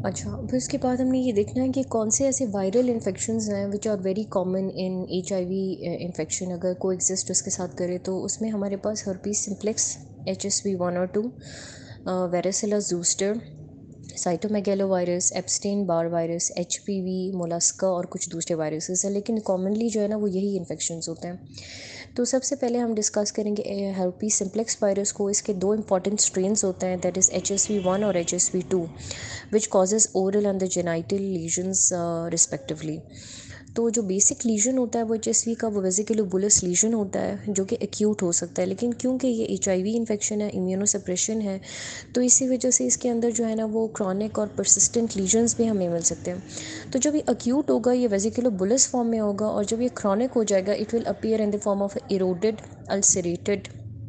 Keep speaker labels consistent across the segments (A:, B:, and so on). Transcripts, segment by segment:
A: अच्छा, फिर उसके बाद हमने ये देखना है कि कौन से ऐसे वायरल इन्फेक्शंस हैं which are very common in HIV infection. अगर को एग्जिस्ट उसके साथ करें तो उसमें हमारे पास हर्पीस सिम्प्लेक्स, HSV 1 और 2, varicella zoster, cytomegalovirus, Epstein Barr virus, HPV, molluscum और कुछ दूसरे वायरसेस हैं, लेकिन कॉमनली जो है ना वो यही इन्फेक्शंस होते हैं। तो सबसे पहले हम डिस्कस करेंगे हेर्पीस सिम्प्लेक्स वायरस को। इसके दो इंपॉर्टेंट स्ट्रेन्स होते हैं, दैट इज़ HSV 1 और HSV 2, which causes oral and the genital lesions respectively. तो जो बेसिक लीजन होता है वो HSV का वो वेसिकुलर बुलस लीजन होता है जो कि एक्यूट हो सकता है, लेकिन क्योंकि ये HIV इन्फेक्शन है, इम्यूनोसप्रेशन है, तो इसी वजह से इसके अंदर जो है ना वो क्रॉनिक और परसिस्टेंट लीजन्स भी हमें मिल सकते हैं। तो जब ये अक्यूट होगा ये वेसिकुलर बुलस फॉर्म में होगा, और जब ये क्रॉनिक हो जाएगा it will appear in the form of eroded, ulcerated,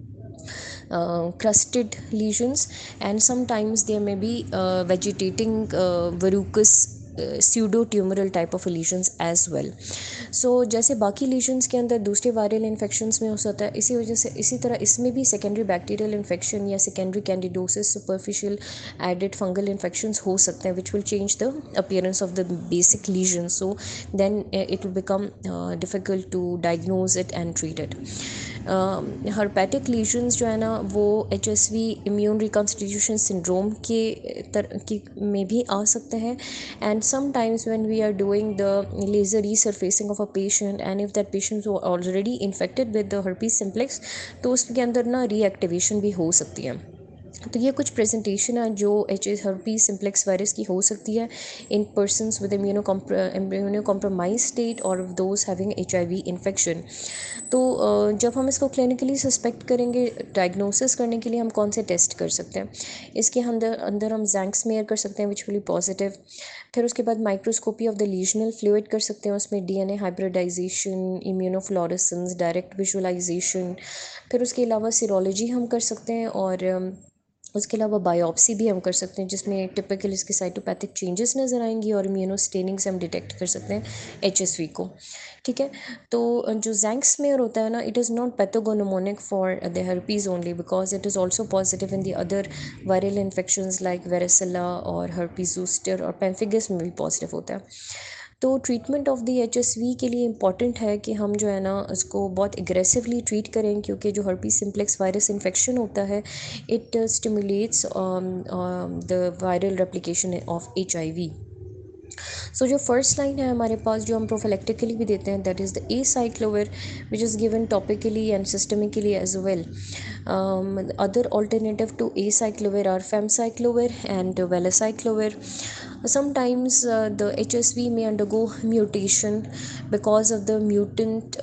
A: crusted lesions, and sometimes there may be vegetating verrucous pseudo-tumoral type of lesions as well. So जैसे बाकी lesions के अंदर दूसरे वायरल इन्फेक्शंस में हो सकता है, इसी वजह से इसी तरह इसमें भी सेकेंडरी बैक्टीरियल इन्फेक्शन या secondary candidosis, superficial added fungal infections हो सकते हैं which will change the appearance of the basic lesion, so then it will become difficult to diagnose it and treat it. Herpetic lesions जो है ना वो HSV immune reconstitution syndrome की में भी आ सकते हैं, and sometimes when we are doing the laser resurfacing of a patient and if that patient already infected with the herpes simplex तो उसके अंदर ना रीएक्टिवेशन भी हो सकती है। तो ये कुछ प्रेजेंटेशन है जो हर्पीस सिम्प्लेक्स वायरस की हो सकती है in persons with immunocompromise state और दोज हैविंग HIV इन्फेक्शन। तो जब हम इसको क्लिनिकली सस्पेक्ट करेंगे, डायग्नोसिस करने के लिए हम कौन से टेस्ट कर सकते हैं, इसके अंदर अंदर हम जैंक स्मेयर कर सकते हैं विच विल बी पॉजिटिव। फिर उसके बाद microscopy of the lesional fluid कर सकते हैं, उसमें DNA hybridization, immunofluorescence, direct visualization. फिर उसके अलावा सीरोलॉजी हम कर सकते हैं, और उसके अलावा बायोप्सी भी हम कर सकते हैं जिसमें टिपिकल इसके साइटोपैथिक चेंजेस नज़र आएंगी, और इम्यूनोस्टेनिंग से हम डिटेक्ट कर सकते हैं HSV को। ठीक है, तो जो जैंक स्मेयर होता है ना, it is not pathognomonic for the herpes only because it is also positive in the other viral infections like varicella और herpes zoster, और पेम्फिगस में भी पॉजिटिव होता है। तो ट्रीटमेंट ऑफ द HSV के लिए इम्पॉर्टेंट है कि हम जो है ना उसको बहुत एग्रेसिवली ट्रीट करें, क्योंकि जो herpes सिम्प्लेक्स वायरस इन्फेक्शन होता है it stimulates the viral replication of HIV। So जो फर्स्ट लाइन है हमारे पास जो हम प्रोफिलेक्टिकली भी देते हैं, that is the acyclovir which is given topically and systemically as well. Other alternative to acyclovir are famciclovir and valacyclovir. Sometimes the HSV may undergo mutation because of the mutant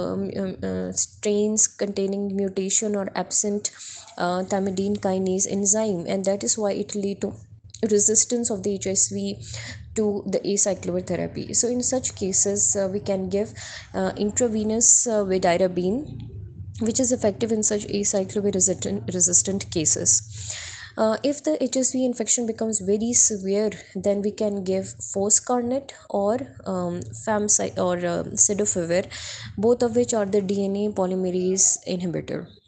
A: strains containing mutation or absent thymidine kinase enzyme, and that is why it lead to resistance of the HSV to the acyclovir therapy. So in such cases we can give intravenous vidirabine, which is effective in such acyclovir resistant cases. If the HSV infection becomes very severe, then we can give foscarnet or famciclovir or cidofovir, both of which are the DNA polymerase inhibitor.